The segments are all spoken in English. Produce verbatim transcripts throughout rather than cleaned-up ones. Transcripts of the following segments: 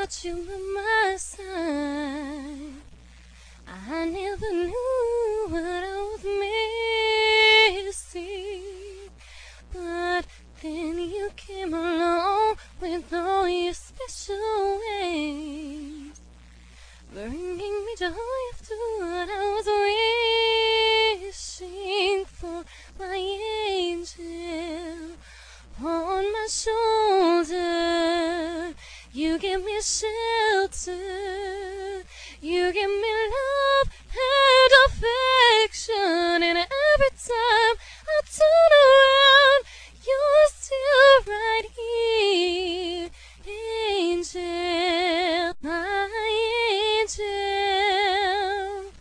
put you on my side. I never knew what I was missing, but then you came along with all your special ways, bringing me joy after what I was wishing for. My angel on my shoulder, you give me shelter, you give me love and affection, and every time I turn around, you're still right here. Angel, my angel,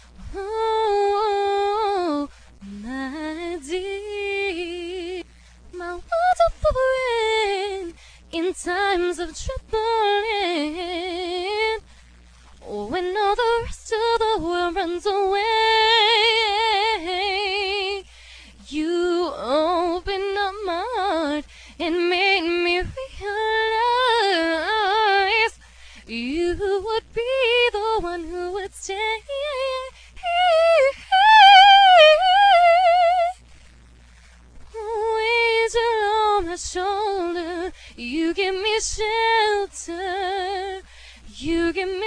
oh, my dear, my wonderful friend in times of troubling, when all the rest of the world runs away. You opened up my heart and made me realize you would be the one who would stay. Oh, angel on my shoulder, you give me shelter, you give me